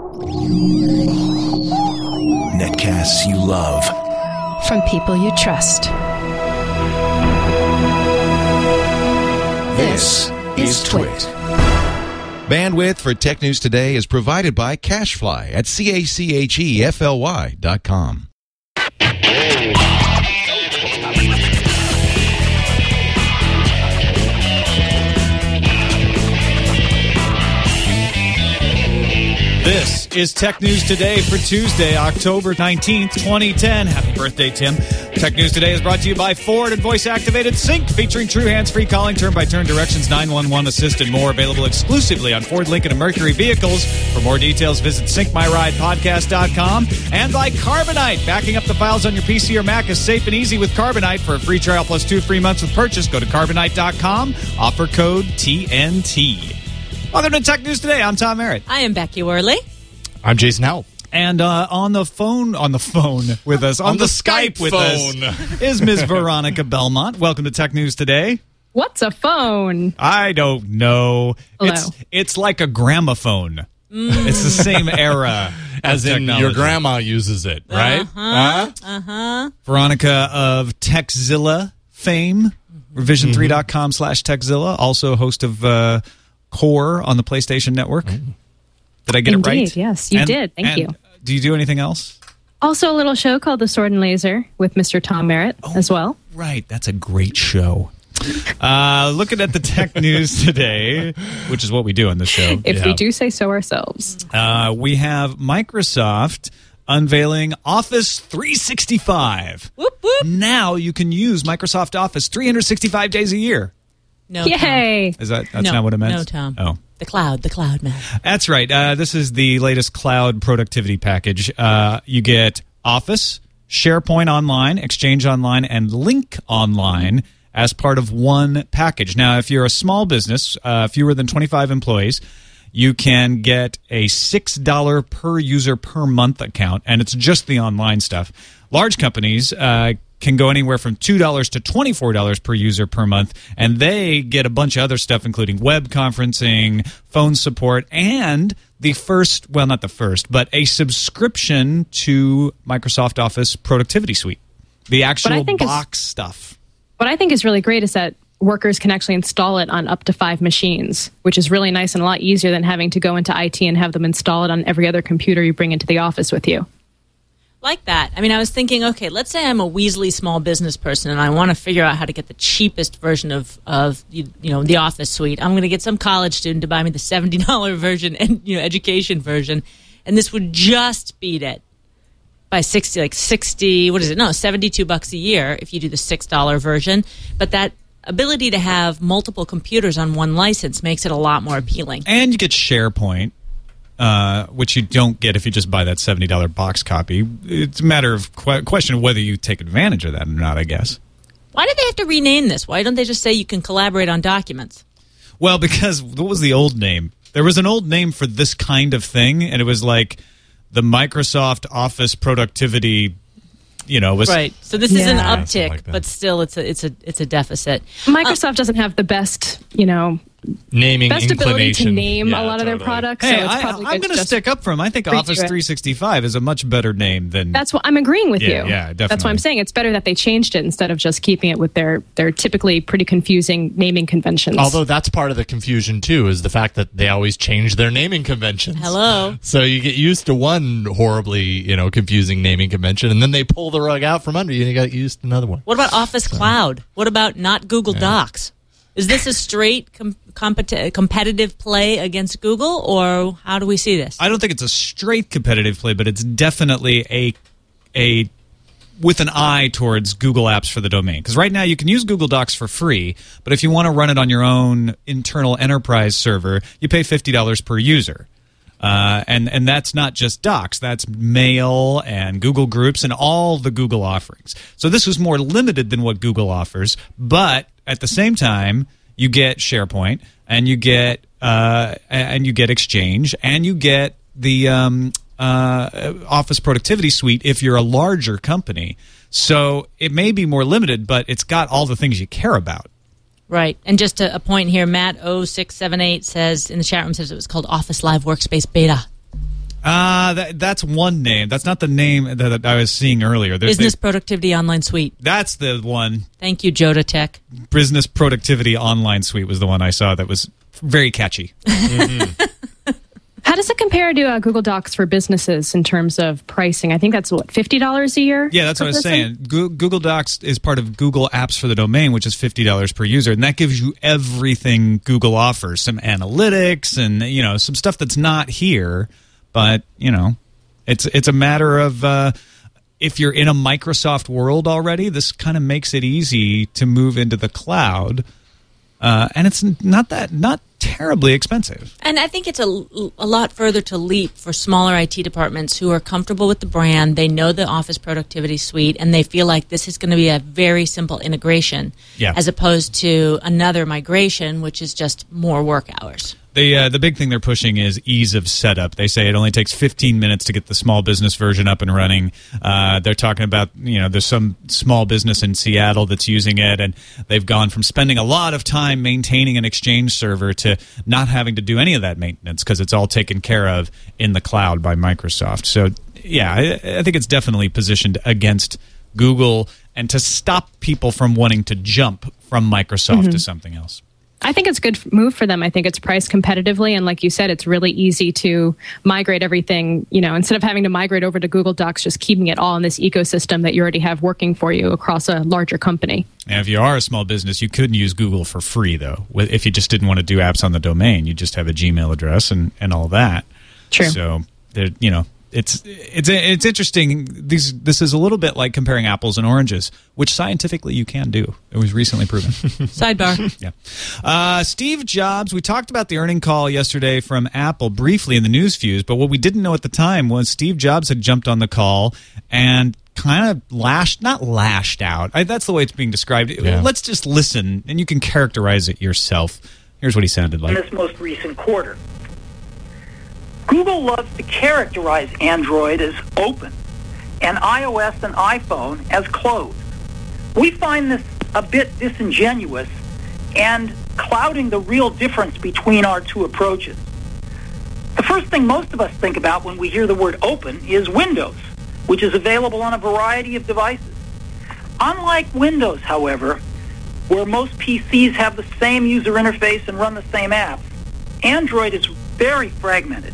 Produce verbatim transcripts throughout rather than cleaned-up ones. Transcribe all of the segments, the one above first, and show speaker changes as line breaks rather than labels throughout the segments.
Netcasts you love.
From people you trust.
This is Twit.
Bandwidth for Tech News Today is provided by CashFly at C A C H E F L Y dot com.
This is Tech News Today for Tuesday, October nineteenth, twenty ten. Happy birthday, Tim. Tech News Today is brought to you by Ford and voice-activated Sync, featuring true hands-free calling, turn-by-turn directions, nine one one assist, and more. Available exclusively on Ford, Lincoln, and Mercury vehicles. For more details, visit sync my ride podcast dot com. And by Carbonite. Backing up the files on your P C or Mac is safe and easy with Carbonite. For a free trial plus two free months with purchase, go to carbonite dot com. Offer code T N T. Welcome to Tech News Today. I'm Tom Merritt.
I am Becky Worley.
I'm Jason Howell.
And uh, on the phone, on the phone with us, on,
on
the,
the
Skype,
Skype
with
phone.
us, is Miz Veronica Belmont. Welcome to Tech News Today.
What's a phone?
I don't know.
Hello.
It's it's like a gramophone. Mm. It's the same era
as in
technology.
your grandma uses it, right?
Uh-huh. Huh? Uh-huh.
Veronica of Techzilla fame, revision three dot com slash Techzilla, also host of uh, Core on the PlayStation Network. Mm. Did I get
Indeed,
it right?
Yes, you
and,
did. Thank
and
you.
Do you do anything else?
Also, a little show called The Sword and Laser with Mister Tom Merritt
oh,
as well.
Right. That's a great show. Uh, looking at the tech news today, which is what we do on the show.
If
yeah.
we do say so ourselves.
Uh, we have Microsoft unveiling Office three sixty-five.
Whoop, whoop.
Now you can use Microsoft Office three hundred sixty-five days a year.
No,
Yay!
Is that that's
no,
not what it meant?
No, Tom.
Oh.
The cloud, the cloud, man.
That's right. Uh, this is the latest cloud productivity package. Uh, you get Office, SharePoint Online, Exchange Online, and Lync Online as part of one package. Now, if you're a small business, uh, fewer than twenty-five employees, you can get a six dollars per user per month account, and it's just the online stuff. Large companies uh, can go anywhere from two dollars to twenty-four dollars per user per month, and they get a bunch of other stuff, including web conferencing, phone support, and the first, well, not the first, but a subscription to Microsoft Office Productivity Suite, the actual box stuff.
What I think is really great is that workers can actually install it on up to five machines, which is really nice and a lot easier than having to go into I T and have them install it on every other computer you bring into the office with you.
Like that. I mean, I was thinking, okay, let's say I'm a Weasley small business person and I want to figure out how to get the cheapest version of, of you, you know, the Office suite. I'm going to get some college student to buy me the seventy dollars version and, you know, education version, and this would just beat it by sixty, like sixty, what is it? No, seventy-two bucks a year if you do the six dollars version. But that ability to have multiple computers on one license makes it a lot more appealing.
And you get SharePoint. Uh, which you don't get if you just buy that seventy dollars box copy. It's a matter of que- question of whether you take advantage of that or not, I guess.
Why did they have to rename this? Why don't they just say you can collaborate on documents?
Well, because what was the old name? There was an old name for this kind of thing, and it was like the Microsoft Office Productivity, you know, was
right. So this is an
Yeah.
uptick,
like that.
but still it's a it's a it's a deficit.
Microsoft doesn't have the best, you know,
Naming
best ability
inclination.
to name
Yeah,
a lot of their
totally.
products.
Hey,
so it's
I,
probably
I'm
good
going to
just
stick up for him. I think
redo
Office
it.
three sixty-five is a much better name than...
That's what I'm agreeing with
Yeah,
you.
yeah,
That's why
definitely.
I'm saying it's better that they changed it instead of just keeping it with their, their typically pretty confusing naming conventions.
Although that's part of the confusion, too, is the fact that they always change their naming conventions.
Hello.
So you get used to one horribly, you know, confusing naming convention, and then they pull the rug out from under you, and you got used to another one.
What about Office Cloud? What about not Google
Yeah.
Docs? Is this a straight com- competi- competitive play against Google, or how do we see this?
I don't think it's a straight competitive play, but it's definitely a a with an eye towards Google Apps for the domain. Because right now you can use Google Docs for free, but if you want to run it on your own internal enterprise server, you pay fifty dollars per user. Uh, and, and that's not just Docs. That's Mail and Google Groups and all the Google offerings. So this was more limited than what Google offers, but at the same time, you get SharePoint and you get uh, and you get Exchange and you get the um, uh, Office Productivity Suite if you're a larger company. So it may be more limited, but it's got all the things you care about.
Right. And just a, a point here, Matt oh six seven eight says in the chat room says it was called Office Live Workspace Beta.
Uh, that, that's one name. That's not the name that, that I was seeing earlier. There's
Business
the,
Productivity Online Suite.
That's the one.
Thank you, Joda Tech.
Business Productivity Online Suite was the one I saw that was very catchy.
Mm-hmm.
How does it compare to uh, Google Docs for businesses in terms of pricing? I think that's, what, fifty dollars a year?
Yeah, that's what I was
person?
saying. Go- Google Docs is part of Google Apps for the Domain, which is fifty dollars per user, and that gives you everything Google offers, some analytics and, you know, some stuff that's not here, but, you know, it's it's a matter of uh, if you're in a Microsoft world already, this kind of makes it easy to move into the cloud, uh, and it's not that not terribly expensive.
And I think it's a, a lot further to leap for smaller I T departments who are comfortable with the brand. They know the Office Productivity Suite, and they feel like this is going to be a very simple integration,
Yeah.
as opposed to another migration, which is just more work hours.
The uh, the big thing they're pushing is ease of setup. They say it only takes fifteen minutes to get the small business version up and running. Uh, they're talking about, you know, there's some small business in Seattle that's using it, and they've gone from spending a lot of time maintaining an Exchange server to not having to do any of that maintenance because it's all taken care of in the cloud by Microsoft. So, yeah, I, I think it's definitely positioned against Google and to stop people from wanting to jump from Microsoft
Mm-hmm.
to something else.
I think it's a good move for them. I think it's priced competitively. And like you said, it's really easy to migrate everything, you know, instead of having to migrate over to Google Docs, just keeping it all in this ecosystem that you already have working for you across a larger company.
And if you are a small business, you could use Google for free, though. If you just didn't want to do apps on the domain, you just have a Gmail address and, and all that.
True.
So, there, you know, it's it's it's interesting. These this is a little bit like comparing apples and oranges, which scientifically you can do. It was recently proven.
Sidebar.
Yeah. Uh, Steve Jobs, we talked about the earning call yesterday from Apple briefly in the news fuse, but what we didn't know at the time was Steve Jobs had jumped on the call and kind of lashed, not lashed out. I, that's the way it's being described.
Yeah.
Let's just listen, and you can characterize it yourself. Here's what he sounded
in
like.
this most recent quarter. Google loves to characterize Android as open and iOS and iPhone as closed. We find this a bit disingenuous and clouding the real difference between our two approaches. The first thing most of us think about when we hear the word open is Windows, which is available on a variety of devices. Unlike Windows, however, where most P Cs have the same user interface and run the same apps, Android is very fragmented.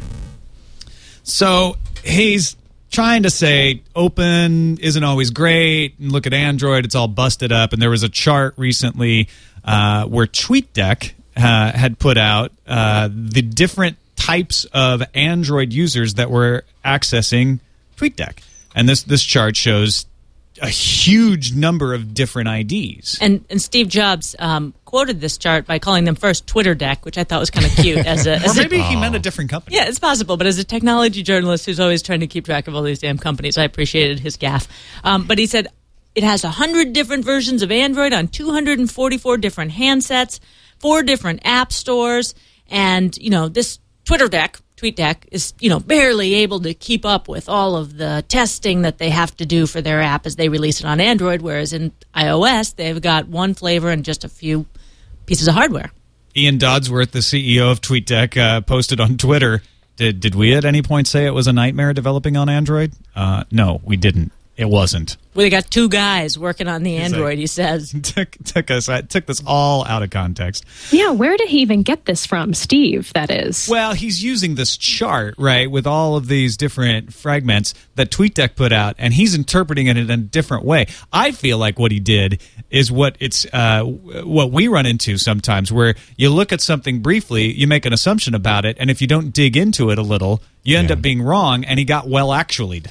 So he's trying to say open isn't always great, and look at Android, it's all busted up. And there was a chart recently uh, where TweetDeck uh, had put out uh, the different types of Android users that were accessing TweetDeck. And this, this chart shows a huge number of different I Ds.
And and Steve Jobs um, quoted this chart by calling them first Twitter Deck, which I thought was kind of cute. As a,
Or
as a-
maybe he meant a different company.
yeah, it's possible. But as a technology journalist who's always trying to keep track of all these damn companies, I appreciated his gaffe. Um, but he said it has one hundred different versions of Android on two hundred forty-four different handsets, four different app stores, and you know this Twitter Deck. TweetDeck is, you know, barely able to keep up with all of the testing that they have to do for their app as they release it on Android, whereas in iOS, they've got one flavor and just a few pieces of hardware.
Ian Dodsworth, the C E O of TweetDeck, uh, posted on Twitter, did, did we at any point say it was a nightmare developing on Android? Uh, no, we didn't. It wasn't.
Well, they got two guys working on the
He's
Android,
like-
he says.
took took us I took this all out of context.
Yeah, where did he even get this from? Steve, that is.
Well, he's using this chart, right, with all of these different fragments that TweetDeck put out, and he's interpreting it in a different way. I feel like what he did is what it's uh, what we run into sometimes, where you look at something briefly, you make an assumption about it, and if you don't dig into it a little, you end
Yeah.
up being wrong, and he got well actually'd.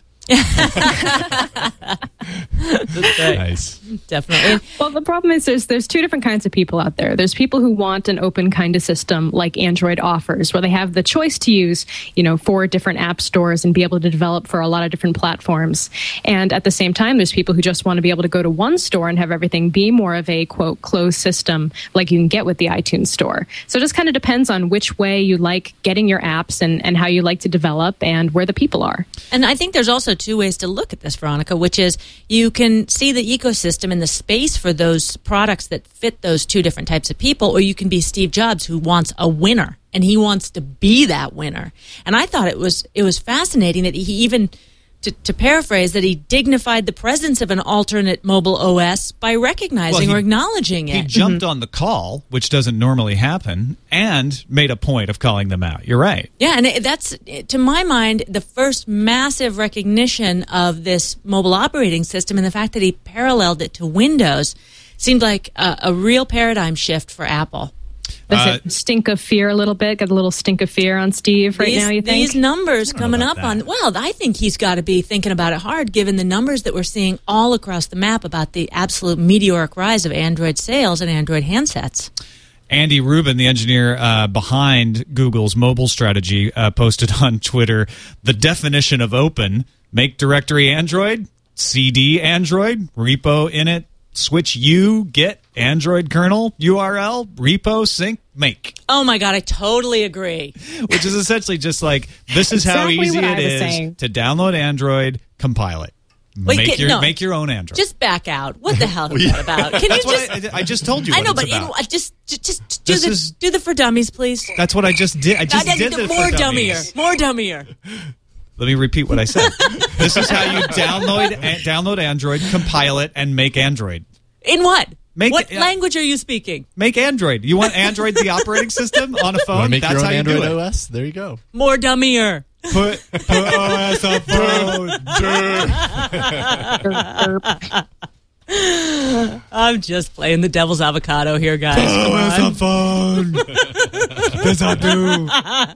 Nice.
Definitely.
Well, the problem is there's there's two different kinds of people out there. There's people who want an open kind of system like Android offers, where they have the choice to use, you know, four different app stores and be able to develop for a lot of different platforms. And at the same time, there's people who just want to be able to go to one store and have everything be more of a, quote, closed system like you can get with the iTunes store. So it just kind of depends on which way you like getting your apps and, and how you like to develop and where the people are.
And I think there's also two ways to look at this, Veronica, which is you can see the ecosystem and the space for those products that fit those two different types of people, or you can be Steve Jobs, who wants a winner, and he wants to be that winner. And I thought it was it was fascinating that he even, to, to paraphrase, that he dignified the presence of an alternate mobile O S by recognizing
Well, he-
or acknowledging
He
it.
jumped on the call, which doesn't normally happen, and made a point of calling them out. You're right.
Yeah, and it, that's, to my mind, the first massive recognition of this mobile operating system, and the fact that he paralleled it to Windows seemed like a, a real paradigm shift for Apple.
Does
Uh,
it stink of fear a little bit? Got a little stink of fear on Steve right
these,
now, you think?
These numbers
I don't know
coming
about
up on,
that.
well, I think he's got to be thinking about it hard, given the numbers that we're seeing all across the map about the absolute meteoric rise of Android sales and Android handsets.
Andy Rubin, the engineer uh, behind Google's mobile strategy, uh, posted on Twitter the definition of open: make directory Android, C D Android, repo init, switch U, get Android kernel, U R L, repo, sync, make.
Oh my God, I totally agree.
Which is essentially just like, this is how
Exactly
easy
what
it
I was
is
saying.
to download Android, compile it.
Wait,
make
get-
your
no.
make your own Android.
Just back out. What the hell is that about? Can you
That's
just...
what I, I just told you
I
what
know,
it's
but in,
about.
uh, just, just, just do
This
the
is-
do the for dummies, please.
That's what I just did. I just
Uh,
did the
more
for
dummier,
dummies.
more dummier.
Let me repeat what I said. This is how you download a- download Android, compile it, and make Android.
In what?
Make
what
it- uh,
language are you speaking?
Make Android. You want Android, the operating system, on a
Want
phone?
to make
That's
your own
how you
Android
do it.
O S? There you go.
More dummier.
Put, put O S on phone.
I'm just playing the devil's avocado here, guys. Come
O S
on.
on phone. Yes, I do.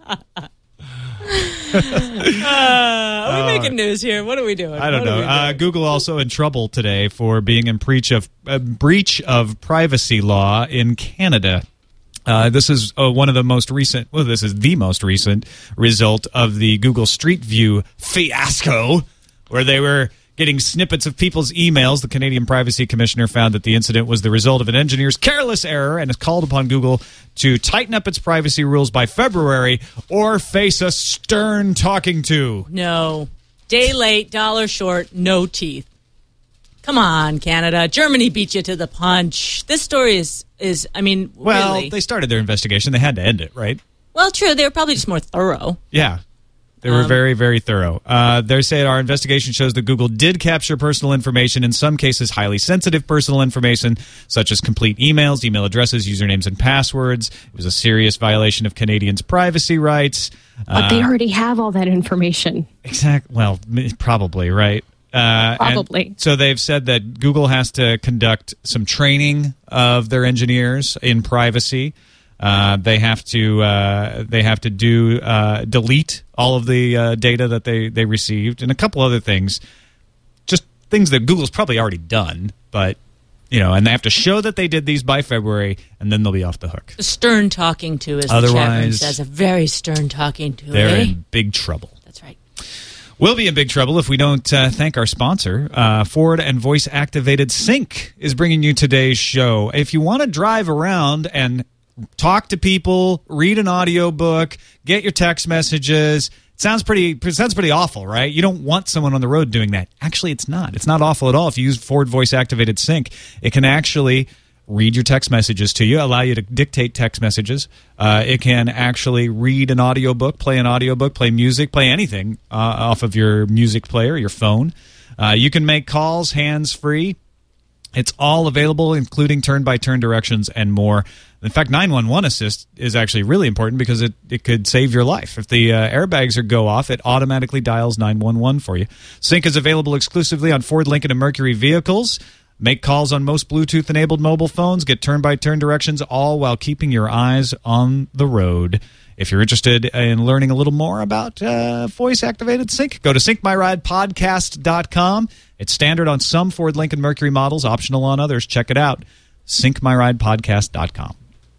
Uh, are we making news here? What are we doing?
I don't
What are
know.
we
Uh,
doing?
Google also in trouble today for being in breach of uh, breach of privacy law in Canada. Uh, this is uh, one of the most recent, well, this is the most recent result of the Google Street View fiasco, where they were getting snippets of people's emails. The Canadian Privacy Commissioner found that the incident was the result of an engineer's careless error and has called upon Google to tighten up its privacy rules by February or face a stern talking to.
No. Day late, dollar short, no teeth. Come on, Canada. Germany beat you to the punch. This story is, is I mean,
Well,
really.
they started their investigation. They had to end it, right?
Well, true. They were probably just more thorough.
Yeah. They were
Um,
very, very thorough. Uh, they say our investigation shows that Google did capture personal information, in some cases highly sensitive personal information, such as complete emails, email addresses, usernames, and passwords. It was a serious violation of Canadians' privacy rights.
But they already have all that information.
Exact. Well, m- probably, right? Uh, and
Probably.
so they've said that Google has to conduct some training of their engineers in privacy. Uh, they have to uh, they have to do uh, delete all of the uh, data that they, they received, and a couple other things, just things that Google's probably already done, but you know, and they have to show that they did these by February, and then they'll be off the hook.
A stern talking to, as the chat room
Otherwise,
says. A very stern talking to.
They're
eh?
in big trouble.
That's right.
We'll be in big trouble if we don't uh, thank our sponsor. Uh, Ford and Voice Activated Sync is bringing you today's show. If you want to drive around and talk to people, read an audiobook, get your text messages, it sounds pretty it sounds pretty awful, right? You don't want someone on the road doing that. Actually, it's not. It's not awful at all. If you use Ford Voice Activated Sync, it can actually read your text messages to you, allow you to dictate text messages. Uh, it can actually read an audiobook, play an audiobook, play music, play anything uh, off of your music player, your phone. Uh, you can make calls hands-free. It's all available, including turn-by-turn directions and more. In fact, nine one one Assist is actually really important because it, it could save your life. If the uh, airbags are go off, it automatically dials nine one one for you. Sync is available exclusively on Ford, Lincoln, and Mercury vehicles. Make calls on most Bluetooth-enabled mobile phones. Get turn-by-turn directions, all while keeping your eyes on the road. If you're interested in learning a little more about uh, voice-activated sync, go to sync my ride podcast dot com. It's standard on some Ford, Lincoln, Mercury models, optional on others. Check it out, sync my ride podcast dot com.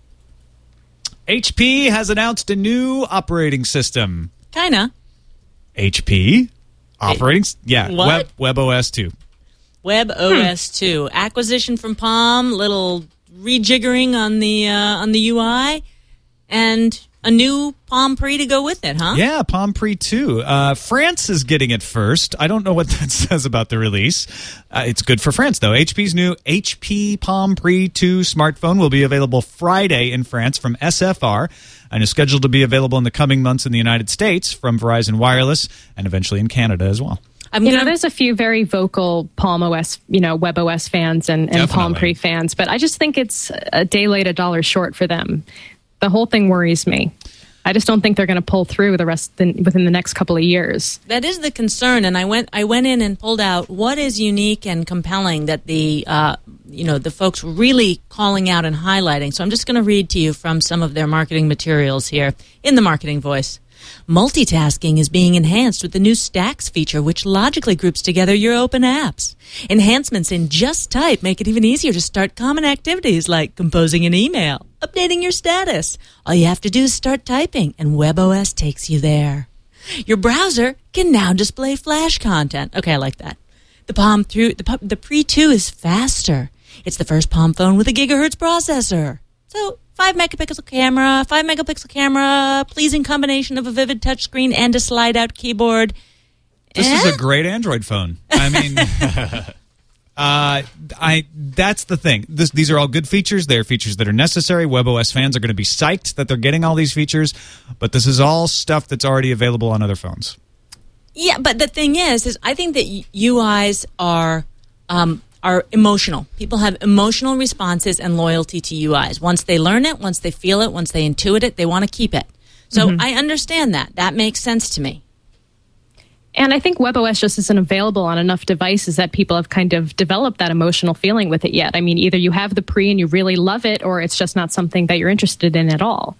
H P has announced a new operating system.
Kinda.
H P? Operating? Yeah,
What?
Web, WebOS two.
Web O S two acquisition from Palm, little rejiggering on the uh, on the U I, and a new Palm Pre to go with it, huh?
Yeah, Palm Pre two. Uh, France is getting it first. I don't know what that says about the release. Uh, it's good for France, though. H P's new H P Palm Pre two smartphone will be available Friday in France from S F R and is scheduled to be available in the coming months in the United States from Verizon Wireless and eventually in Canada as well.
I'm
you
gonna,
know, there's a few very vocal Palm O S, you know, WebOS fans and, and Palm Pre fans, but I just think it's a day late, a dollar short for them. The whole thing worries me. I just don't think they're going to pull through the rest the, within the next couple of years.
That is the concern, and I went I went in and pulled out what is unique and compelling that the uh, you know the folks really calling out and highlighting. So I'm just going to read to you from some of their marketing materials here in the marketing voice. Multitasking is being enhanced with the new Stacks feature, which logically groups together your open apps. Enhancements in Just Type make it even easier to start common activities like composing an email, updating your status. All you have to do is start typing, and WebOS takes you there. Your browser can now display Flash content. Okay, I like that. The Palm through the, the Pre two is faster. It's the first Palm phone with a gigahertz processor. So, five megapixel camera, five megapixel camera, pleasing combination of a vivid touchscreen and a slide-out keyboard.
This
eh?
is a great Android phone. I mean, uh, I that's the thing. This, these are all good features. They're features that are necessary. WebOS fans are going to be psyched that they're getting all these features, but this is all stuff that's already available on other phones.
Yeah, but the thing is, is I think that U Is are... Um, are emotional. People have emotional responses and loyalty to U Is. Once they learn it, once they feel it, once they intuit it, they want to keep it. So mm-hmm. I understand that. That makes sense to me.
And I think WebOS just isn't available on enough devices that people have kind of developed that emotional feeling with it yet. I mean, either you have the Pre and you really love it, or it's just not something that you're interested in at all.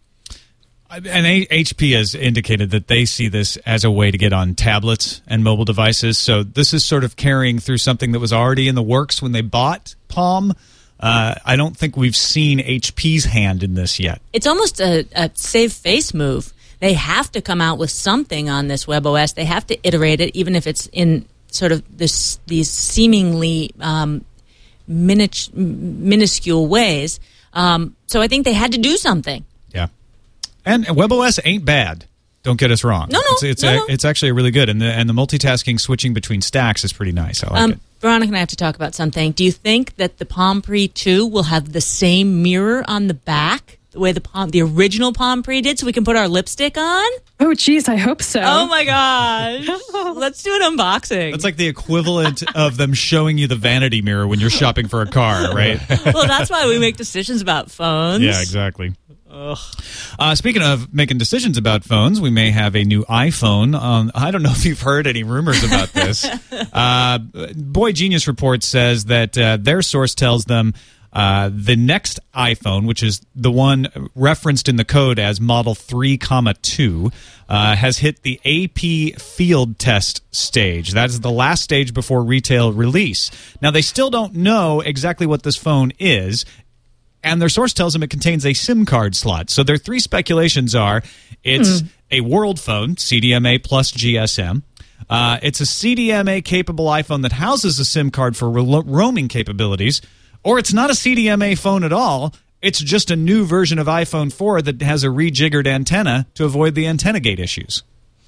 And H P has indicated that they see this as a way to get on tablets and mobile devices. So this is sort of carrying through something that was already in the works when they bought Palm. Uh, I don't think we've seen H P's hand in this yet.
It's almost a, a save face move. They have to come out with something on this WebOS. They have to iterate it, even if it's in sort of this, these seemingly um, minic- minuscule ways. Um, so I think they had to do something.
Yeah. And WebOS ain't bad. Don't get us wrong.
No, no,
it's it's,
no,
a,
no.
it's actually really good, and the and the multitasking switching between stacks is pretty nice. I like
um,
it.
Veronica and I have to talk about something. Do you think that the Palm Pre two will have the same mirror on the back, the way the Palm, the original Palm Pre did, so we can put our lipstick on?
Oh, geez, I hope so.
Oh my gosh! Let's do an unboxing.
That's like the equivalent of them showing you the vanity mirror when you're shopping for a car, right?
Well, that's why we make decisions about phones.
Yeah, exactly. Uh, speaking of making decisions about phones, we may have a new iPhone. Um, I don't know if you've heard any rumors about this. uh, Boy Genius Report says that uh, their source tells them uh, the next iPhone, which is the one referenced in the code as Model three, two, uh, has hit the A P field test stage. That is the last stage before retail release. Now, they still don't know exactly what this phone is. And their source tells them it contains a SIM card slot. So their three speculations are it's mm. a world phone, C D M A plus G S M. Uh, it's a C D M A-capable iPhone that houses a SIM card for ro- roaming capabilities. Or it's not a C D M A phone at all. It's just a new version of iPhone four that has a rejiggered antenna to avoid the antenna gate issues.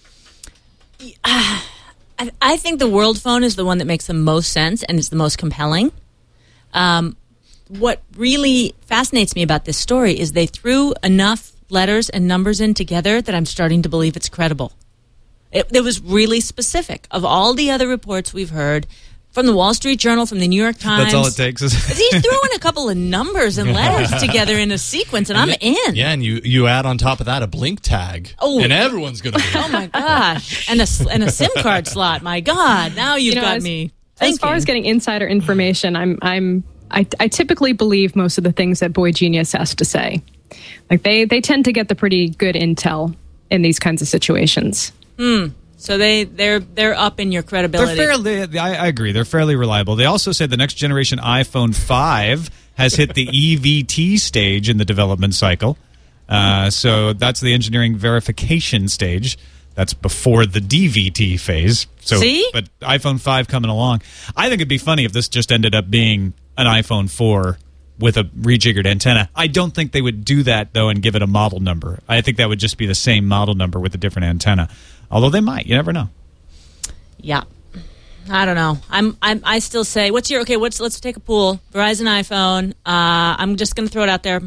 Uh, I, I think the world phone is the one that makes the most sense and is the most compelling. Um What really fascinates me about this story is they threw enough letters and numbers in together that I'm starting to believe it's credible. It, it was really specific. Of all the other reports we've heard from the Wall Street Journal, from the New York Times.
That's all it takes.
He's throwing a couple of numbers and letters together in a sequence, and, and I'm
it,
in.
Yeah, and you, you add on top of that a blink tag.
Oh.
And everyone's going to be
Oh, my gosh. And a, and a SIM card slot. My God. Now you've
you know,
got
as,
me
As
thinking.
far as getting insider information, I'm... I'm I, I typically believe most of the things that Boy Genius has to say. Like they, they tend to get the pretty good intel in these kinds of situations.
Hmm. So they they're they're up in your credibility.
They're fairly. I, I agree. They're fairly reliable. They also said the next generation iPhone five has hit the E V T stage in the development cycle. Uh, so that's the engineering verification stage. That's before the D V T phase. So,
See?
But iPhone five coming along. I think it'd be funny if this just ended up being an iPhone four with a rejiggered antenna. I don't think they would do that, though, and give it a model number. I think that would just be the same model number with a different antenna. Although they might. You never know.
Yeah. I don't know. I'm, I'm. I still say, what's your, okay, what's, let's take a pool. Verizon iPhone. Uh, I'm just going to throw it out there.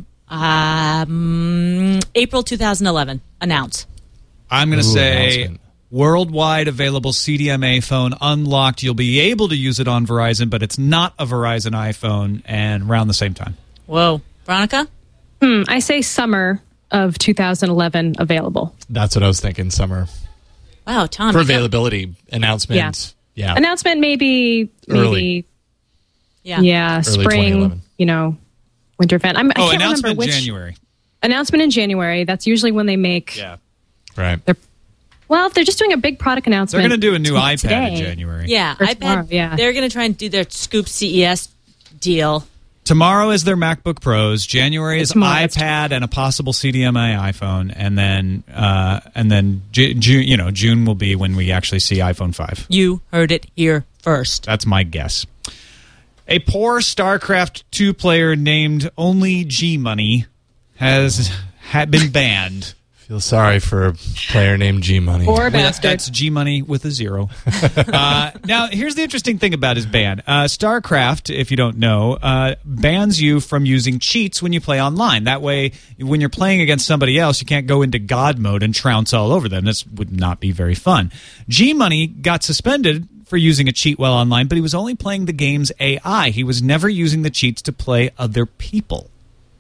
Um, April twenty eleven. Announce.
I'm going to
Ooh,
say
announcement.
worldwide available C D M A phone unlocked. You'll be able to use it on Verizon, but it's not a Verizon iPhone, and around the same time.
Whoa. Veronica?
Hmm, I say summer of two thousand eleven available.
That's what I was thinking, summer.
Wow, Tom.
For
you got-
availability, announcements. Yeah.
Announcement maybe, maybe,
Early.
Yeah.
yeah,
Early twenty
spring,
eleven.
you know, winter event. I'm, I
Oh,
can't
announcement
remember which.
January.
Announcement in January. That's usually when they make.
Yeah.
Right.
Their, well, if they're just doing a big product
They're
announcement.
going to do a new
t-
iPad
today,
in January.
Yeah.
Or
iPad.
tomorrow, yeah.
They're going to try and do their Scoop C E S deal.
Tomorrow is their MacBook Pros. January is
Tomorrow, that's
iPad and a possible C D M A iPhone, and then uh, and then Ju- June. You know, June will be when we actually see iPhone five.
You heard it here first.
That's my guess. A poor StarCraft two player named Only G Money has had been banned.
Feel sorry for a player named G Money.
Or
Well, that-
bastard.
that's G Money with a zero. uh, now, here's the interesting thing about his ban. Uh, StarCraft, if you don't know, uh, bans you from using cheats when you play online. That way, when you're playing against somebody else, you can't go into God mode and trounce all over them. This would not be very fun. G Money got suspended for using a cheat while online, but he was only playing the game's A I. He was never using the cheats to play other people.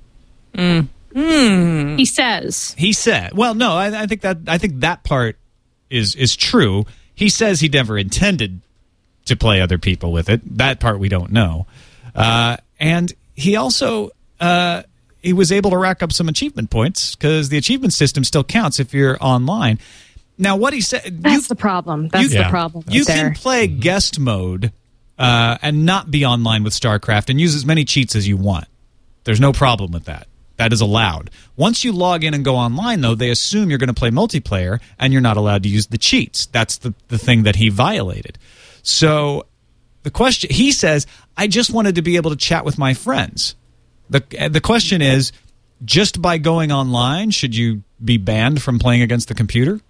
He says.
He said, "Well, no, I, I think that I think that part is is true. He says he never intended to play other people with it. That part we don't know. Uh, and he also uh, he was able to rack up some achievement points because the achievement system still counts if you're online. Now, what he said,
That's
you,
the problem. That's
you-
the problem.
you
right there.
can play guest mode uh, and not be online with StarCraft and use as many cheats as you want. There's no problem with that. That is allowed. Once you log in and go online, though, they assume you're going to play multiplayer, and you're not allowed to use the cheats. That's the, the thing that he violated. So the question, he says, I just wanted to be able to chat with my friends. The, the question is, just by going online, should you be banned from playing against the computer?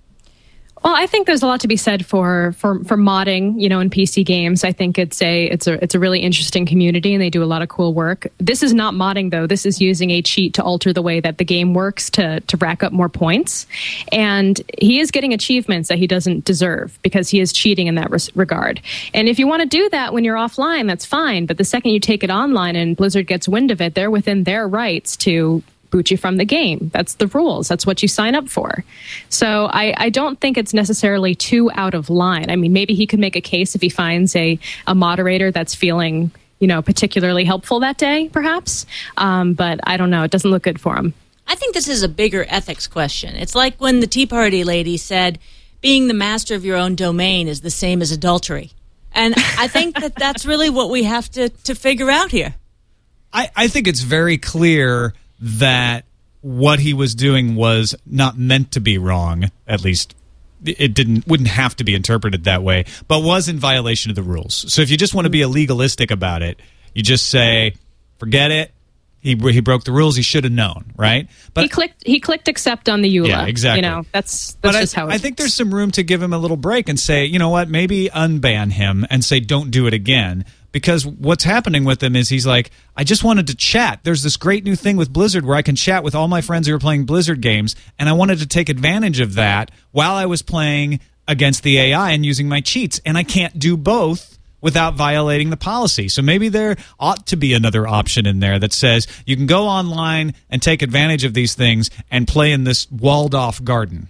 Well, I think there's a lot to be said for, for for modding, you know, in P C games. I think it's a it's a it's a really interesting community, and they do a lot of cool work. This is not modding, though. This is using a cheat to alter the way that the game works to to rack up more points. And he is getting achievements that he doesn't deserve because he is cheating in that res- regard. And if you want to do that when you're offline, that's fine. But the second you take it online and Blizzard gets wind of it, they're within their rights to boot you from the game. That's the rules. That's what you sign up for. So I, I don't think it's necessarily too out of line. I mean, maybe he could make a case if he finds a, a moderator that's feeling, you know, particularly helpful that day, perhaps. Um, but I don't know. It doesn't look good for him.
I think this is a bigger ethics question. It's like when the Tea Party lady said, being the master of your own domain is the same as adultery. And I think that that's really what we have to, to figure out here.
I, I think it's very clear that what he was doing was not meant to be wrong. At least it didn't wouldn't have to be interpreted that way, but was in violation of the rules. So if you just want to be a legalistic about it, you just say, forget it. He he broke the rules. He should have known, right? But
he clicked he clicked accept on the E U L A.
Yeah, exactly.
You know, that's
But
that's
I,
just how it
I think there's some room to give him a little break and say, you know what, maybe unban him and say don't do it again. Because what's happening with him is he's like, I just wanted to chat. There's this great new thing with Blizzard where I can chat with all my friends who are playing Blizzard games, and I wanted to take advantage of that while I was playing against the A I and using my cheats. And I can't do both without violating the policy. So maybe there ought to be another option in there that says you can go online and take advantage of these things and play in this walled-off garden.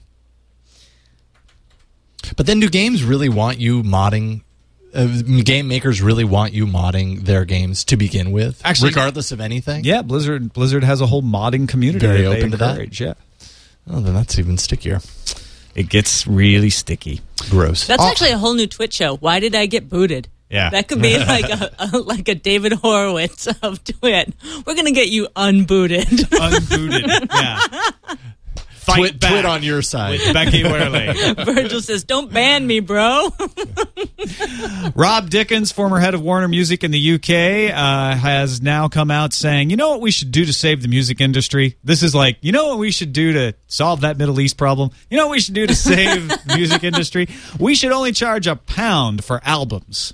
But then do games really want you modding? Uh, game makers really want you modding their games to begin with,
Actually-
regardless of anything?
Yeah, Blizzard Blizzard has a whole modding community
Very
that they
open to that?
encourage, yeah.
Oh, then that's even stickier.
It gets really sticky.
Gross.
That's
Oh,
actually a whole new Twitch show. Why did I get booted?
Yeah.
That could be like a, a like a David Horowitz of Twit. We're gonna get you unbooted.
Unbooted. Yeah. Fight
Twit,
back
twit on your side.
with Becky Worley.
Virgil says, "Don't ban me, bro."
Rob Dickens, former head of Warner Music in the U K, uh, has now come out saying, you know what we should do to save the music industry? This is like, you know what we should do to solve that Middle East problem? You know what we should do to save the music industry? We should only charge a pound for albums.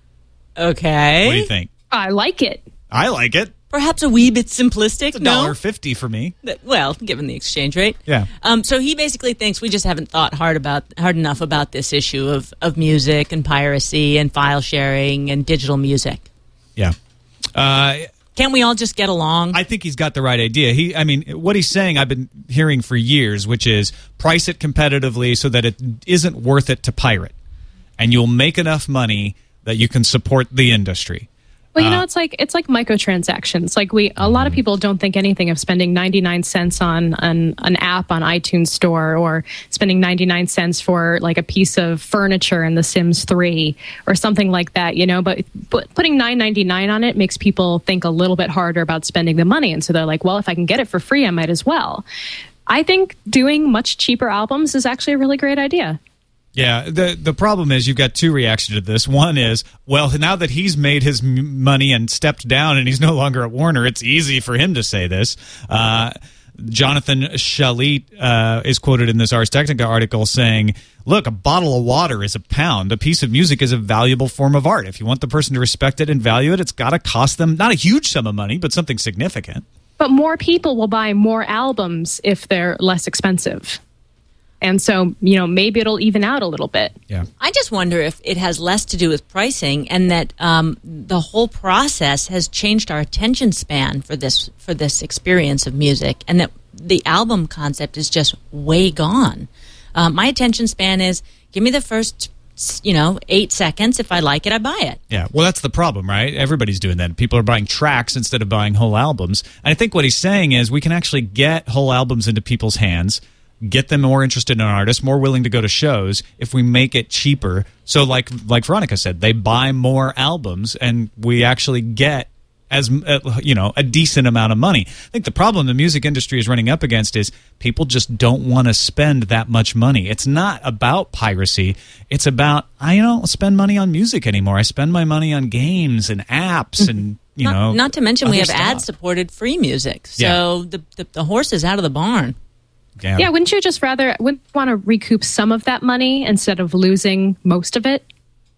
Okay.
What do you think?
I like it.
I like it.
Perhaps a wee bit simplistic.
It's a
no?
dollar fifty for me.
That- Well, given the exchange rate.
Yeah.
Um, so he basically thinks we just haven't thought hard about hard enough about this issue of, of music and piracy and file sharing and digital music.
Yeah. Uh,
Can't we all just get along?
I think he's got the right idea. He, I mean, what he's saying I've been hearing for years, which is price it competitively so that it isn't worth it to pirate. And you'll make enough money that you can support the industry.
Well, you know, it's like it's like microtransactions. Like we, a lot of people don't think anything of spending ninety-nine cents on an, an app on iTunes Store, or spending ninety-nine cents for like a piece of furniture in The Sims three or something like that. You know, but, but putting nine ninety-nine on it makes people think a little bit harder about spending the money, and so they're like, well, if I can get it for free, I might as well. I think doing much cheaper albums is actually a really great idea.
Yeah, the the problem is you've got two reactions to this. One is, well, now that he's made his m- money and stepped down and he's no longer at Warner, it's easy for him to say this. Uh, Jonathan Shalit uh, is quoted in this Ars Technica article saying, look, a bottle of water is a pound. A piece of music is a valuable form of art. If you want the person to respect it and value it, it's got to cost them not a huge sum of money, but something significant.
But more people will buy more albums if they're less expensive. And so, you know, maybe it'll even out a little bit.
Yeah.
I just wonder if it has less to do with pricing, and that um, the whole process has changed our attention span for this for this experience of music, and that the album concept is just way gone. Uh, my attention span is, give me the first, you know, eight seconds. If I like it, I buy it.
Yeah, well, that's the problem, right? Everybody's doing that. People are buying tracks instead of buying whole albums. And I think what he's saying is we can actually get whole albums into people's hands, get them more interested in an artist, more willing to go to shows if we make it cheaper. So like like Veronica said, they buy more albums and we actually get as uh, you know a decent amount of money. I think the problem the music industry is running up against is people just don't want to spend that much money. It's not about piracy. It's about, I don't spend money on music anymore. I spend my money on games and apps and you
not,
know
not to mention we have
stuff.
ad-supported free music. So
Yeah.
the, the the horse is out of the barn.
Yeah.
Yeah, wouldn't you just rather wouldn't you want to recoup some of that money instead of losing most of it?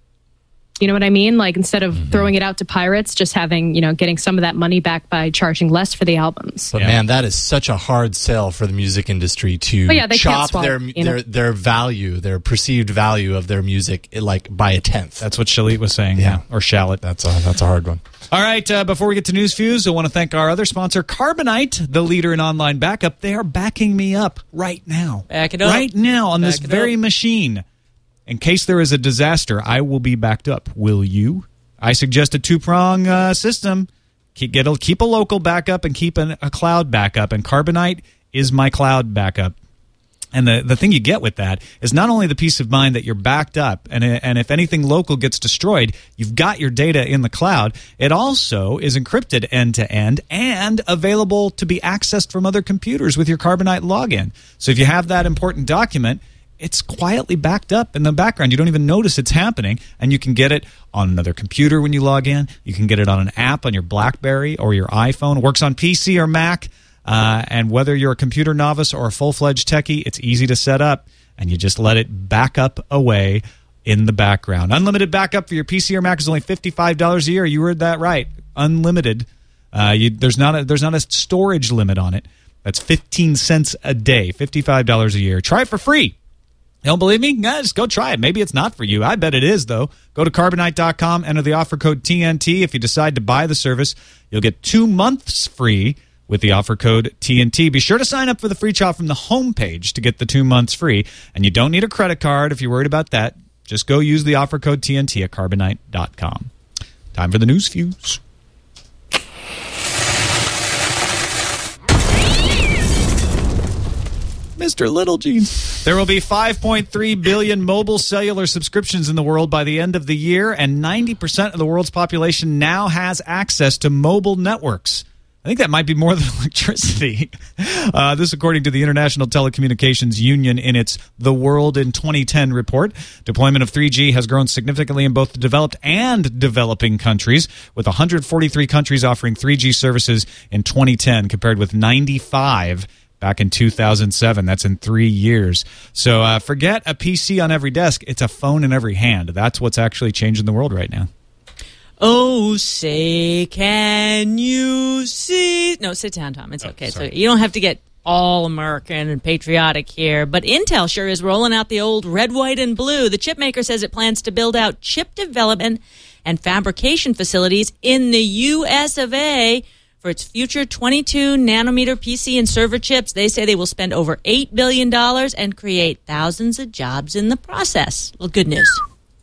You know what I mean? Like instead of throwing it out to pirates, just having, you know, getting some of that money back by charging less for the albums.
But
Yeah.
man, that is such a hard sell for the music industry to
Oh, yeah, they can't
chop
swallow
their
it, you know?
their their value, their perceived value of their music, like by a tenth.
That's what Shalit was saying.
Yeah.
Or Shalit.
That's a that's a hard one.
All right, uh, before we get to News Fuse, I want to thank our other sponsor, Carbonite, the leader in online backup. They are backing me up right now.
Back it up.
Right now on this
Back it
very
up.
machine. In case there is a disaster, I will be backed up. Will you? I suggest a two-prong uh, system. Keep, get a, keep a local backup and keep an, a cloud backup. And Carbonite is my cloud backup. And the, the thing you get with that is not only the peace of mind that you're backed up, and, and if anything local gets destroyed, you've got your data in the cloud. It also is encrypted end-to-end and available to be accessed from other computers with your Carbonite login. So if you have that important document, it's quietly backed up in the background. You don't even notice it's happening, and you can get it on another computer when you log in. You can get it on an app on your BlackBerry or your iPhone. It works on P C or Mac. Uh, and whether you're a computer novice or a full-fledged techie, it's easy to set up, and you just let it back up away in the background. Unlimited backup for your P C or Mac is only fifty-five dollars a year. You heard that right. Unlimited. Uh, you, there's not a, there's not a storage limit on it. That's fifteen cents a day, fifty-five dollars a year. Try it for free. Don't believe me? Yeah, just go try it. Maybe it's not for you. I bet it is, though. Go to Carbonite dot com, enter the offer code T N T. If you decide to buy the service, you'll get two months free with the offer code T N T. Be sure to sign up for the free trial from the homepage to get the two months free. And you don't need a credit card if you're worried about that. Just go use the offer code T N T at Carbonite dot com. Time for the News Fuse. Mister Little Jeans. There will be five point three billion mobile cellular subscriptions in the world by the end of the year, and ninety percent of the world's population now has access to mobile networks. I think that might be more than electricity. Uh, this, according to the International Telecommunications Union in its The World in twenty ten report. Deployment of three G has grown significantly in both the developed and developing countries, with one hundred forty-three countries offering three G services in twenty ten, compared with ninety-five back in two thousand seven. That's in three years. So uh, forget a P C on every desk. It's a phone in every hand. That's what's actually changing the world right now.
Oh, say, can you see? No, sit down, Tom. It's okay.
Oh,
So you don't have to get all American and patriotic here. But Intel sure is rolling out the old red, white, and blue. The chip maker says it plans to build out chip development and fabrication facilities in the U S of A for its future twenty-two nanometer P C and server chips. They say they will spend over eight billion dollars and create thousands of jobs in the process. Well, good news.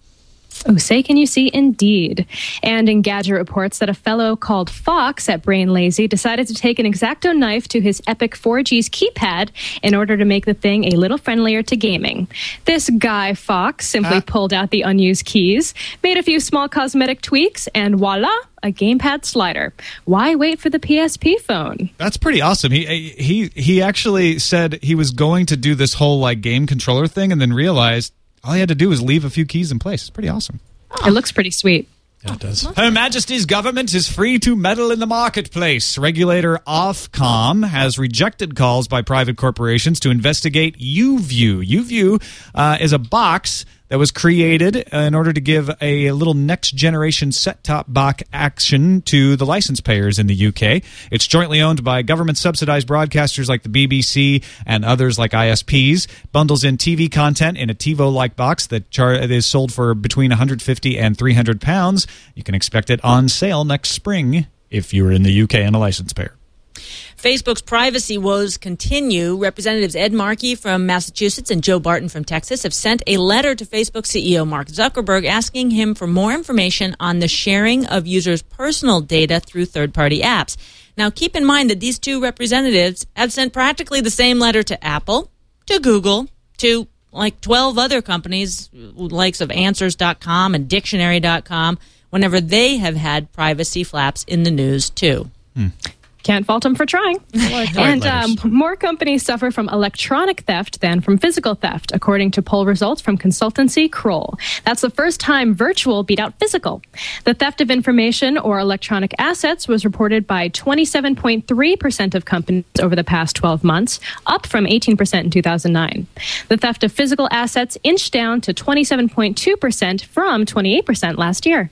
Oh, say can you see, indeed. And Engadget reports that a fellow called Fox at Brain Lazy decided to take an X-Acto knife to his Epic four G's keypad in order to make the thing a little friendlier to gaming. This guy, Fox, simply
Ah.
pulled out the unused keys, made a few small cosmetic tweaks, and voila, a gamepad slider. Why wait for the P S P phone?
That's pretty awesome. He he he actually said he was going to do this whole like game controller thing, and then realized all he had to do was leave a few keys in place. It's pretty awesome.
It looks pretty sweet.
Yeah, it does.
Her Majesty's government is free to meddle in the marketplace. Regulator Ofcom has rejected calls by private corporations to investigate YouView. YouView uh, is a box that was created in order to give a little next-generation set-top box action to the license payers in the U K. It's jointly owned by government-subsidized broadcasters like the B B C and others like I S Ps. Bundles in T V content in a TiVo-like box that char- is sold for between one hundred fifty and three hundred pounds. You can expect it on sale next spring if you're in the U K and a license payer.
Facebook's privacy woes continue. Representatives Ed Markey from Massachusetts and Joe Barton from Texas have sent a letter to Facebook C E O Mark Zuckerberg asking him for more information on the sharing of users' personal data through third-party apps. Now, keep in mind that these two representatives have sent practically the same letter to Apple, to Google, to like twelve other companies, likes of Answers dot com and Dictionary dot com, whenever they have had privacy flaps in the news, too.
Hmm.
Can't fault them for trying. And um, more companies suffer from electronic theft than from physical theft, according to poll results from consultancy Kroll. That's the first time virtual beat out physical. The theft of information or electronic assets was reported by twenty-seven point three percent of companies over the past twelve months, up from eighteen percent in two thousand nine. The theft of physical assets inched down to twenty-seven point two percent from twenty-eight percent last year.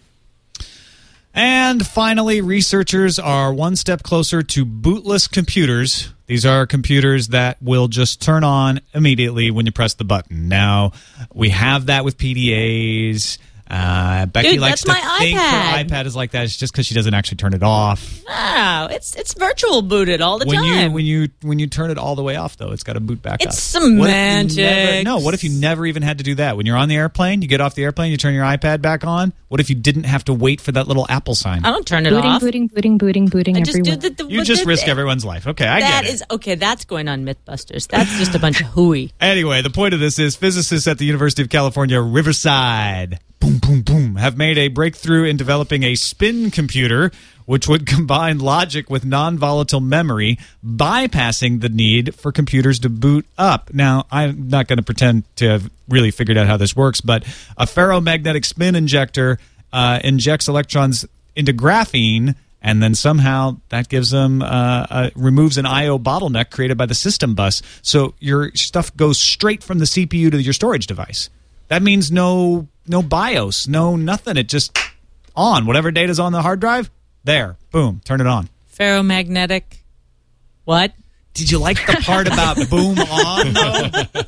And finally, researchers are one step closer to bootless computers. These are computers that will just turn on immediately when you press the button. Now, we have that with P D As. Uh, Becky
Dude,
likes
that's
to
my
think
iPad.
her iPad is like that. It's just because she doesn't actually turn it off.
Wow, it's it's virtual booted all the
when
time.
you when you when you turn it all the way off, though, it's got to boot back
It's
up.
semantics.
What if you never, no, what if you never even had to do that? When you're on the airplane, you get off the airplane, you turn your iPad back on. What if you didn't have to wait for that little Apple sign?
I don't turn it
Booting,
off.
booting, booting, booting, booting
I just
everywhere.
do the, the
You
what
just
the-
risk everyone's life. Okay, I
That
get it.
is okay. That's going on Mythbusters. That's just a bunch of hooey.
Anyway, the point of this is physicists at the University of California, Riverside, boom, boom, boom, have made a breakthrough in developing a spin computer which would combine logic with non-volatile memory, bypassing the need for computers to boot up. Now, I'm not going to pretend to have really figured out how this works, but a ferromagnetic spin injector uh, injects electrons into graphene, and then somehow that gives them uh, uh, removes an I O bottleneck created by the system bus. So your stuff goes straight from the C P U to your storage device. That means no no BIOS, no nothing. It just on whatever data's on the hard drive. There, boom, turn it on.
Ferromagnetic. What?
Did you like the part about boom on though?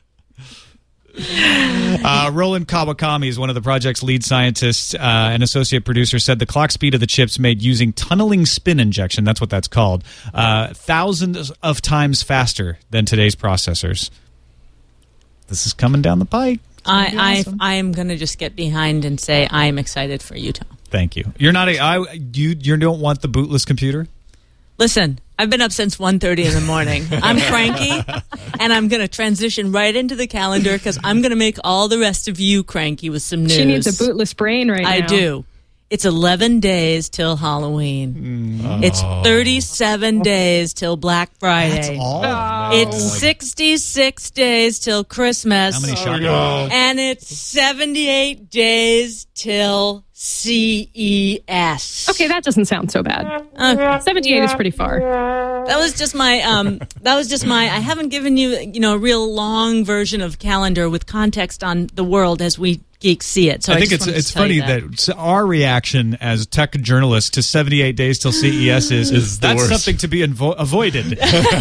Uh, Roland Kawakami is one of the project's lead scientists. Uh, an associate producer said the clock speed of the chips made using tunneling spin injection, that's what that's called, uh, thousands of times faster than today's processors. This is coming down the pike.
I, I,
awesome.
I am going to just get behind and say I am excited for you, Tom.
Thank you. You're not a. I, you you don't want the bootless computer?
Listen, I've been up since one thirty in the morning. I'm cranky, and I'm going to transition right into the calendar because I'm going to make all the rest of you cranky with some news.
She needs a bootless brain right
I
now.
do. It's eleven days till Halloween. Mm. It's thirty-seven days till Black Friday.
That's all.
No. It's sixty-six days till Christmas.
How many shopping?
Oh,
and it's seventy-eight days till C E S.
Okay, that doesn't sound so bad.
Uh,
seventy-eight is pretty far.
That was just my. Um, that was just my. I haven't given you, you know, a real long version of calendar with context on the world as we geeks see it. So I,
I think
just
it's it's
to tell
funny
you that.
that our reaction as tech journalists to seventy-eight days till C E S is,
Is the
that's
worst.
something to be invo- avoided.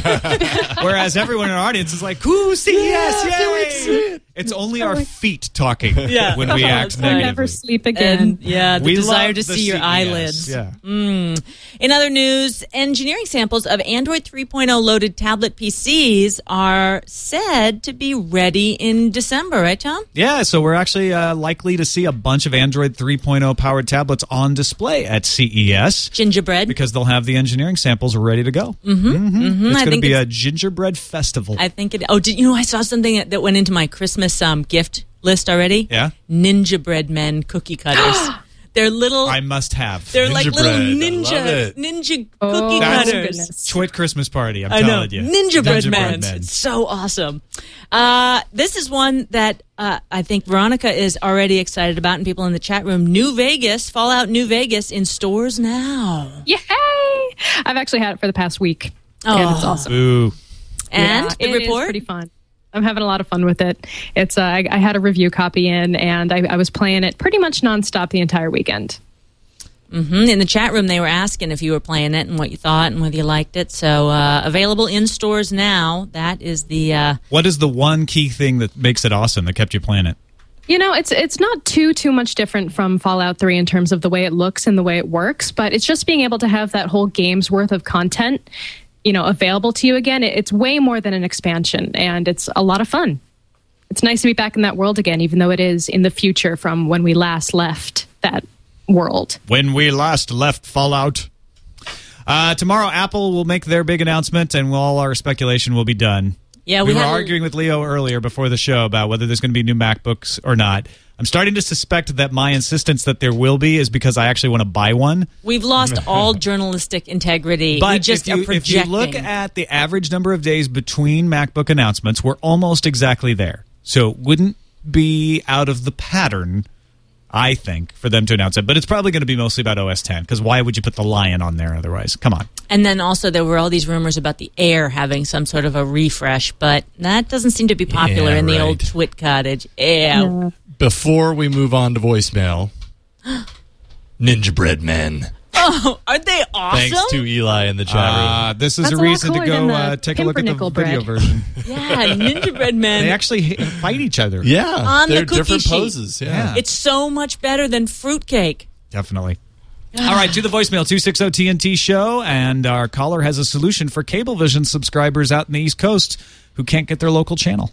Whereas everyone in our audience is like, "Ooh, C E S, yay!" It's only our feet talking
Yeah.
when we act
That's right.
negatively.
Never sleep again.
And yeah, the
We
desire
love
to
the
see your
C E S.
eyelids.
Yeah.
Mm. In other news, engineering samples of Android three point oh loaded tablet P Cs are said to be ready in December, right, Tom?
Yeah, so we're actually uh, likely to see a bunch of Android three point oh powered tablets on display at C E S
Gingerbread.
because they'll have the engineering samples ready to go.
Mm-hmm. Mm-hmm.
It's
I
going to
think
be
it's-
a gingerbread festival.
I think it. Oh, did you know I saw something that, that went into my Christmas um, gift list already?
Yeah?
Ninja bread men cookie cutters. They're little.
I must have.
they're like little
Gingerbread. I
ninja
love it.
ninja
Oh,
cookie
That's-
cutters.
goodness.
Twit Christmas party, I'm
I know.
telling you.
Ninja bread men.
men.
It's so awesome. Uh, this is one that uh, I think Veronica is already excited about, and people in the chat room. New Vegas, Fallout New Vegas in stores now.
Yay! I've actually had it for the past week,
Oh.
and it's awesome.
Ooh.
And
Yeah,
the
it is
report?
pretty fun. I'm having a lot of fun with it. It's uh, I, I had a review copy in, and I, I was playing it pretty much nonstop the entire weekend.
Mm-hmm. In the chat room, they were asking if you were playing it and what you thought and whether you liked it. So uh, available in stores now. That is the. Uh,
What is the one key thing that makes it awesome that kept you playing it?
You know, it's it's not too too much different from Fallout three in terms of the way it looks and the way it works, but it's just being able to have that whole game's worth of content, you know, available to you again. It, it's way more than an expansion, and it's a lot of fun. It's nice to be back in that world again, even though it is in the future from when we last left that world.
When we last left Fallout. Uh, tomorrow, Apple will make their big announcement, and all our speculation will be done.
yeah,
we,
we,
were
have a-
arguing with Leo earlier before the show about whether there's going to be new MacBooks or not. I'm starting to suspect that my insistence that there will be is because I actually want to buy one.
We've lost all journalistic integrity.
But
we just
if, you,
are
if you
projecting.
look at the average number of days between MacBook announcements, we're almost exactly there. So it wouldn't be out of the pattern, I think, for them to announce it. But it's probably going to be mostly about O S ten, because why would you put the Lion on there otherwise? Come on.
And then also there were all these rumors about the Air having some sort of a refresh, but that doesn't seem to be popular
Yeah,
in the
right.
old Twit cottage. Yeah.
Before we move on to voicemail, Ninja Bread Men.
Oh, aren't they awesome?
Thanks to Eli in the chat room.
Uh, this is
That's
a
a lot
reason to
cooler
go
than the
uh, take a look at the
pumpernickel
video
bread.
version.
Yeah, Ninja Bread Men.
They actually hit- fight each other.
Yeah,
On the
they're
cookie
different
sheet.
poses. Yeah.
Yeah.
It's so much better than fruitcake.
Definitely. All right, to the voicemail, two six zero T N T show, and our caller has a solution for Cablevision subscribers out in the East Coast who can't get their local channel.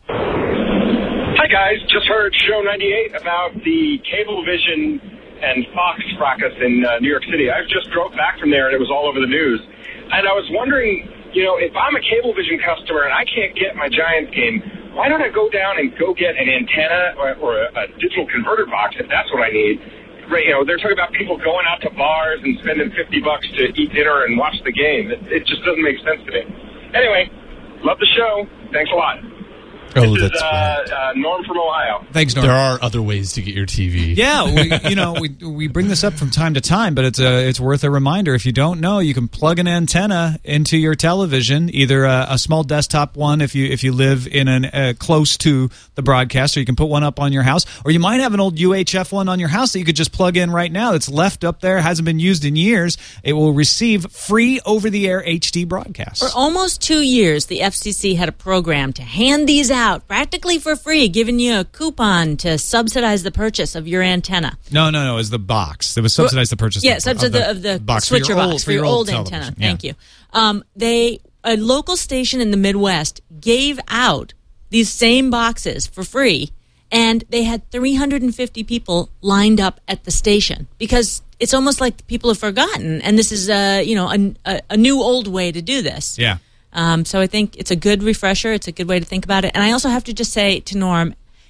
Hi, guys. Just heard Show ninety-eight about the Cablevision and Fox fracas in uh, New York City. I just drove back from there, and it was all over the news. And I was wondering, you know, if I'm a Cablevision customer and I can't get my Giants game, why don't I go down and go get an antenna or, or a, a digital converter box if that's what I need? Right, you know, they're talking about people going out to bars and spending fifty bucks to eat dinner and watch the game. It, it just doesn't make sense to me. Anyway, love the show. Thanks a lot.
Oh,
this
that's
is uh,
right.
uh, Norm from Ohio.
Thanks, Norm.
There are other ways to get your T V.
Yeah, we, you know, we we bring this up from time to time, but it's a, it's worth a reminder. If you don't know, you can plug an antenna into your television, either a, a small desktop one if you if you live in an uh, close to the broadcast, or you can put one up on your house, or you might have an old U H F one on your house that you could just plug in right now. That's left up there, hasn't been used in years. It will receive free over-the-air H D broadcasts.
For almost two years, the F C C had a program to hand these out practically for free, giving you a coupon to subsidize the purchase of your antenna.
No, no, no. It was the box. It was subsidized the purchase.
Yeah,
of,
subsidize the, of the
box for your
switcher
old-
box for your old antenna.
television. Yeah.
Thank you. Um, they a local station in the Midwest gave out these same boxes for free, and they had three hundred fifty people lined up at the station because it's almost like people have forgotten, and this is a you know a, a, a new old way to do this.
Yeah.
Um, so I think it's a good refresher. It's a good way to think about it. And I also have to just say to Norm,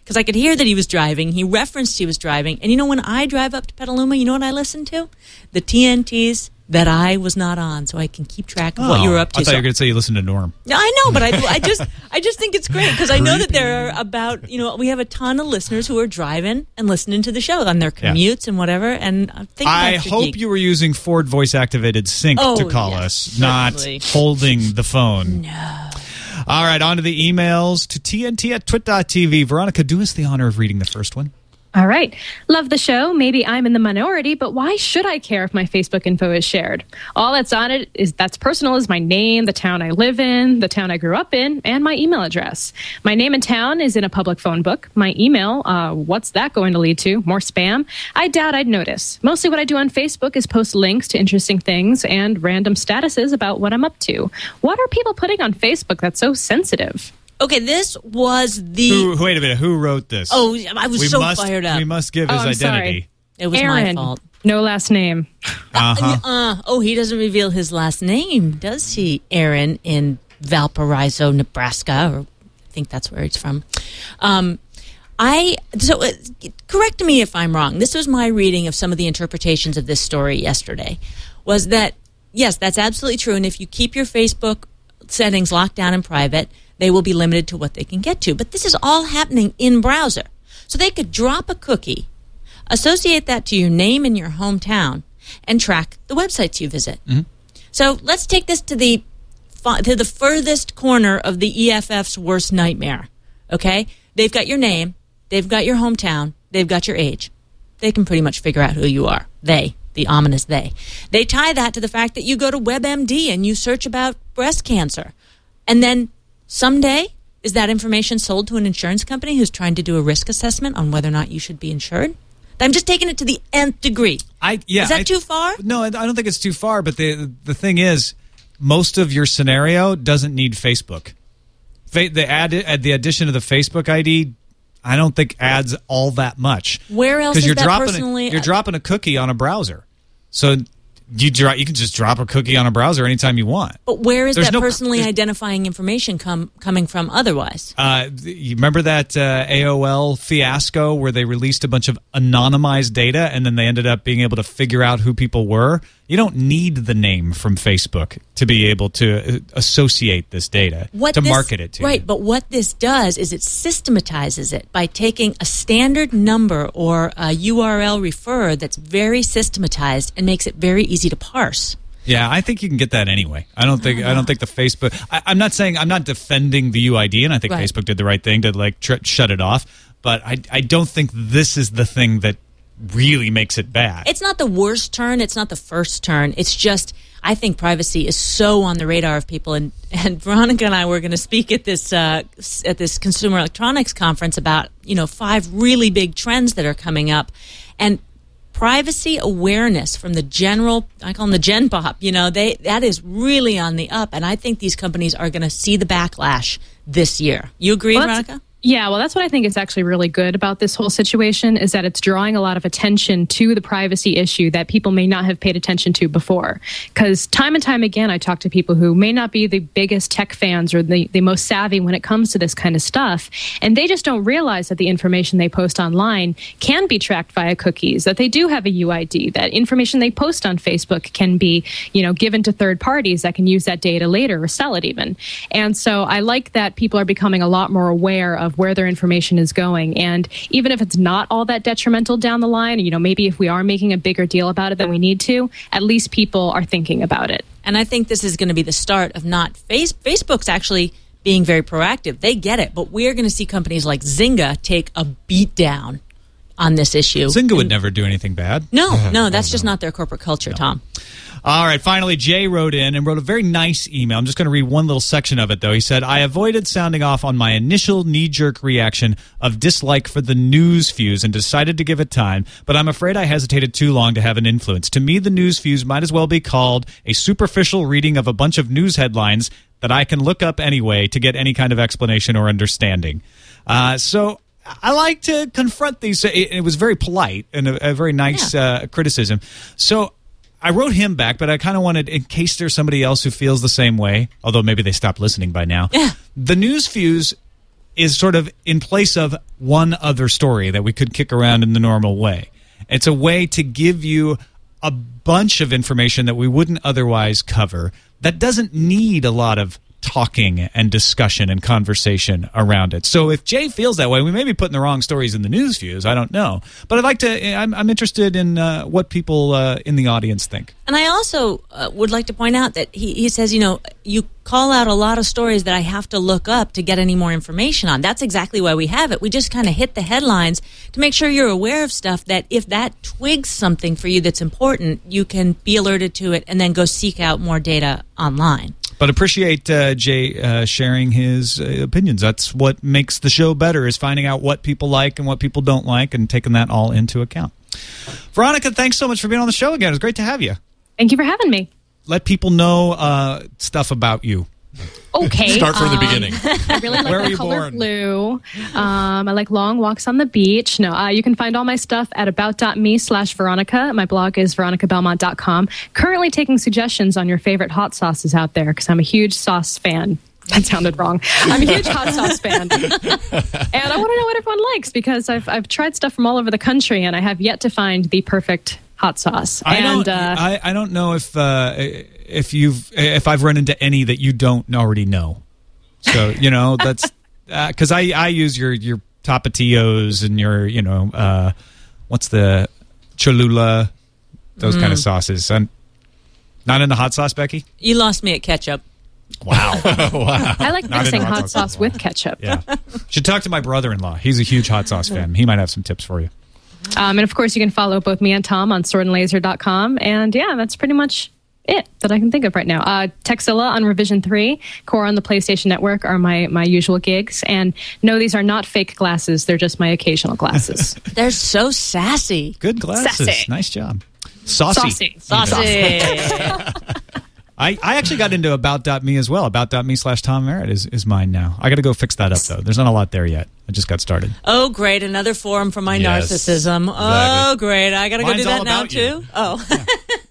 because I could hear that he was driving. He referenced he was driving. And you know, when I drive up to Petaluma, you know what I listen to? The T N Ts that I was not on, so I can keep track of
oh,
what you were up to.
I thought
so,
you were going to say you listened to Norm.
No, I know, but I, I just I just think it's great because I know that there are about, you know, we have a ton of listeners who are driving and listening to the show on their commutes yeah. and whatever. And I think
I hope
geek.
you were using Ford voice activated sync
oh,
to call
yes,
us,
certainly.
not holding the phone.
No.
All right, on to the emails to T N T at twit dot T V. Veronica, do us the honor of reading the first one.
All right. Love the show. Maybe I'm in the minority, but why should I care if my Facebook info is shared? All that's on it is that's personal is my name, the town I live in, the town I grew up in, and my email address. My name and town is in a public phone book. My email, uh, what's that going to lead to? More spam? I doubt I'd notice. Mostly what I do on Facebook is post links to interesting things and random statuses about what I'm up to. What are people putting on Facebook that's so sensitive?
Okay, this was the...
Who, wait a minute. Who wrote this?
Oh, I was
we
so
must,
fired up.
We must give his
oh, I'm
identity.
Sorry.
It was
Aaron,
my fault.
No last name.
Uh-huh.
Uh, oh, he doesn't reveal his last name, does he, Aaron, in Valparaiso, Nebraska? Or I think that's where he's from. Um, I so uh, correct me if I'm wrong. This was my reading of some of the interpretations of this story yesterday. Was that, yes, that's absolutely true. And if you keep your Facebook settings locked down and private, they will be limited to what they can get to. But this is all happening in browser. So they could drop a cookie, associate that to your name and your hometown, and track the websites you visit. Mm-hmm. So let's take this to the to the furthest corner of the E F F's worst nightmare. Okay? They've got your name, they've got your hometown, they've got your age. They can pretty much figure out who you are. They, the ominous they. They tie that to the fact that you go to WebMD and you search about breast cancer. And then someday, is that information sold to an insurance company who's trying to do a risk assessment on whether or not you should be insured? I'm just taking it to the nth degree.
I yeah.
Is that
I,
too far?
No, I don't think it's too far. But the the thing is, most of your scenario doesn't need Facebook. The add the addition of the Facebook I D, I don't think adds all that much.
Where else is
you're
that
dropping
personally?
A, you're dropping a cookie on a browser, so you dro- you can just drop a cookie on a browser anytime you want.
But where is
There's
that
no,
personally identifying information come coming from otherwise?
Uh, you remember that uh, A O L fiasco where they released a bunch of anonymized data and then they ended up being able to figure out who people were? You don't need the name from Facebook to be able to associate this data,
what
to
this,
market it to
right,
you.
But what this does is it systematizes it by taking a standard number or a U R L referrer that's very systematized and makes it very easy to parse.
Yeah, I think you can get that anyway. I don't think I, I don't think the Facebook. I, I'm not saying I'm not defending the U I D, and I think
right.
Facebook did the right thing to like tr- shut it off. But I I don't think this is the thing that really makes it bad.
It's not the worst turn. It's not the first turn. It's just I think privacy is so on the radar of people. And, and Veronica and I were going to speak at this uh, at this Consumer Electronics Conference about you know five really big trends that are coming up, and privacy awareness from the general, I call them the Gen Pop, you know, they that is really on the up. And I think these companies are going to see the backlash this year. You agree,
well,
Veronica?
Yeah, well, that's what I think is actually really good about this whole situation is that it's drawing a lot of attention to the privacy issue that people may not have paid attention to before. Because time and time again, I talk to people who may not be the biggest tech fans or the, the most savvy when it comes to this kind of stuff. And they just don't realize that the information they post online can be tracked via cookies, that they do have a U I D, that information they post on Facebook can be, you know, given to third parties that can use that data later or sell it even. And so I like that people are becoming a lot more aware of where their information is going. And even if it's not all that detrimental down the line, you know, maybe if we are making a bigger deal about it than we need to, at least people are thinking about it.
And I think this is going to be the start of not face Facebook's actually being very proactive. They get it, but we're going to see companies like Zynga take a beat down on this issue.
Zynga would never do anything bad.
No, no, that's just not their corporate culture, no. Tom.
All right, finally, Jay wrote in and wrote a very nice email. I'm just going to read one little section of it, though. He said, I avoided sounding off on my initial knee-jerk reaction of dislike for the news fuse and decided to give it time, but I'm afraid I hesitated too long to have an influence. To me, the news fuse might as well be called a superficial reading of a bunch of news headlines that I can look up anyway to get any kind of explanation or understanding. Uh, so... I like to confront these. It, it was very polite and a, a very nice yeah. uh, criticism. So I wrote him back, but I kind of wanted, in case there's somebody else who feels the same way, although maybe they stopped listening by now.
Yeah.
The news fuse is sort of in place of one other story that we could kick around in the normal way. It's a way to give you a bunch of information that we wouldn't otherwise cover that doesn't need a lot of talking and discussion and conversation around it. So if Jay feels that way, we may be putting the wrong stories in the news views. I don't know. But I'd like to, I'm, I'm interested in uh, what people uh, in the audience think.
And I also uh, would like to point out that he, he says, you know, you call out a lot of stories that I have to look up to get any more information on. That's exactly why we have it. We just kind of hit the headlines to make sure you're aware of stuff that if that twigs something for you that's important, you can be alerted to it and then go seek out more data online.
But appreciate uh, Jay uh, sharing his uh, opinions. That's what makes the show better, is finding out what people like and what people don't like and taking that all into account. Veronica, thanks so much for being on the show again. It was great to have you.
Thank you for having me.
Let people know uh, stuff about you.
Okay.
Start from
um,
the beginning.
I really like
Where were
the
you
color
born?
blue. Um, I like long walks on the beach. No, uh, you can find all my stuff at about.me slash Veronica. My blog is veronica belmont dot com. Currently taking suggestions on your favorite hot sauces out there because I'm a huge sauce fan. That sounded wrong. I'm a huge hot sauce fan. And I want to know what everyone likes because I've, I've tried stuff from all over the country and I have yet to find the perfect hot sauce.
I
and
don't,
uh,
I, I don't know if uh, if you've if I've run into any that you don't already know. So you know that's because uh, I I use your your Tapatios and your you know uh, what's the Cholula, those mm. kind of sauces. I'm not into hot sauce, Becky.
You lost me at ketchup.
Wow, wow!
I like
Not
mixing
into
hot sauce with ketchup.
Yeah, should talk to my brother-in-law. He's a huge hot sauce fan. He might have some tips for you.
Um, and of course, you can follow both me and Tom on sword and laser dot com. And yeah, that's pretty much it that I can think of right now. Uh, Texilla on Revision three, Core on the PlayStation Network are my, my usual gigs. And no, these are not fake glasses. They're just my occasional glasses.
They're so sassy.
Good glasses.
Sassy.
Nice job. Saucy.
Saucy.
Saucy.
I, I actually got into about.me as well. About.me slash Tom Merritt is, is mine now. I got to go fix that up, though. There's not a lot there yet. I just got started.
Oh, great. Another forum for my
Yes,
narcissism.
exactly.
Oh, great. I got to go
Mine's
do that
all
now,
about you.
too? Oh.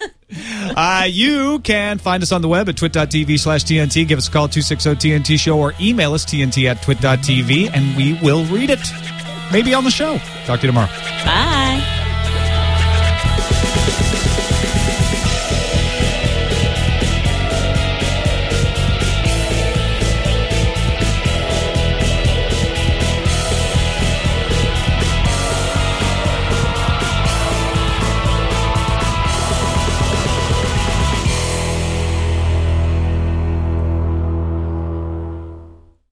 Uh, you can find us on the web at twit.tv slash TNT. Give us a call, two six zero T N T show, or email us, T N T at twit dot T V, and we will read it. Maybe on the show. Talk to you tomorrow.
Bye.